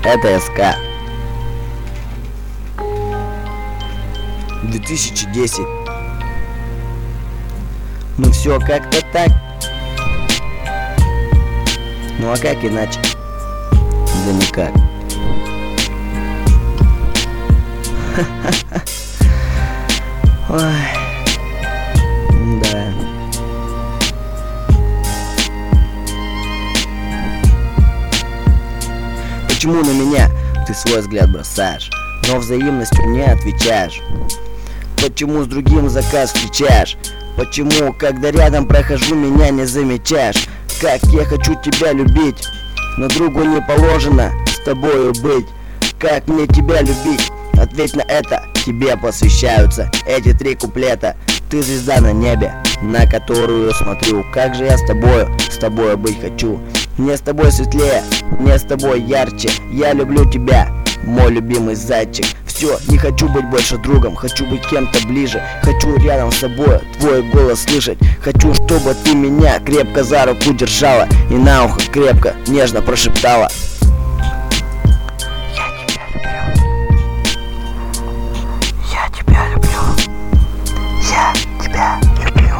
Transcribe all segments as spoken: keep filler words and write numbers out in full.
Это СК. две тысячи десять. Ну все как-то так. Ну а как иначе? Да никак. Ой. Да. Почему на меня ты свой взгляд бросаешь, но взаимностью не отвечаешь? Почему с другим заказ встречаешь? Почему, когда рядом прохожу, меня не замечаешь? Как я хочу тебя любить, но другу не положено с тобою быть. Как мне тебя любить? Ответь на это, тебе посвящаются эти три куплета. Ты звезда на небе, на которую смотрю. Как же я с тобою, с тобою быть хочу. Мне с тобой светлее, мне с тобой ярче. Я люблю тебя, мой любимый зайчик. Все, не хочу быть больше другом, хочу быть кем-то ближе. Хочу рядом с тобой твой голос слышать. Хочу, чтобы ты меня крепко за руку держала и на ухо крепко, нежно прошептала: я тебя люблю. Я тебя люблю.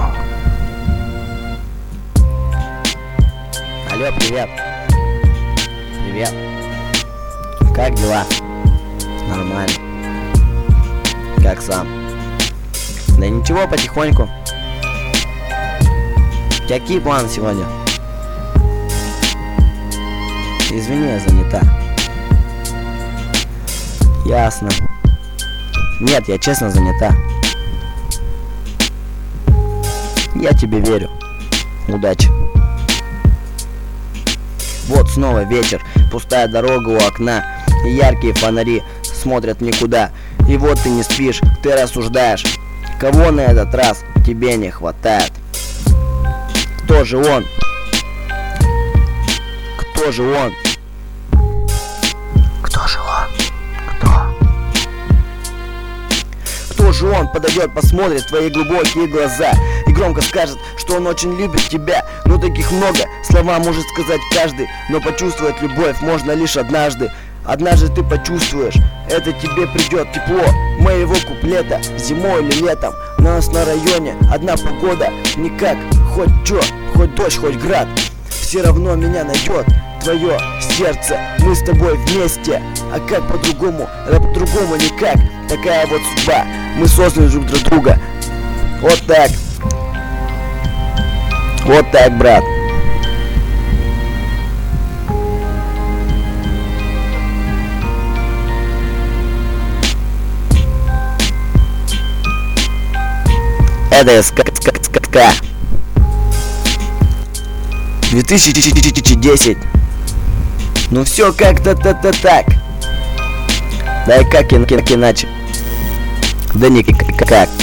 Алло, привет. Привет. Как дела? Нормально. Как сам? Да ничего, потихоньку. У тебя какие планы сегодня? Извини, я занята. Ясно. Нет, я честно занята. Я тебе верю. Удачи. Вот снова вечер, пустая дорога у окна, и яркие фонари смотрят в никуда. И вот ты не спишь, ты рассуждаешь, кого на этот раз тебе не хватает. Кто же он? Кто же он? Кто же он? Кто? Кто же он подойдет, посмотрит в твои глубокие глаза и громко скажет, что он очень любит тебя. Но таких много, слова может сказать каждый, но почувствовать любовь можно лишь однажды. Однажды ты почувствуешь, это тебе придет тепло моего куплета. Зимой или летом, на нас на районе одна погода. Никак, хоть чё, хоть дождь, хоть град, все равно меня найдет твое сердце. Мы с тобой вместе, а как по-другому? Да по-другому никак. Такая вот судьба, мы созданы друг для друга. Вот так. Вот так, брат. Это СК две тысячи десять. Ну все как-то та-та так. Да и как иначе? Да никак.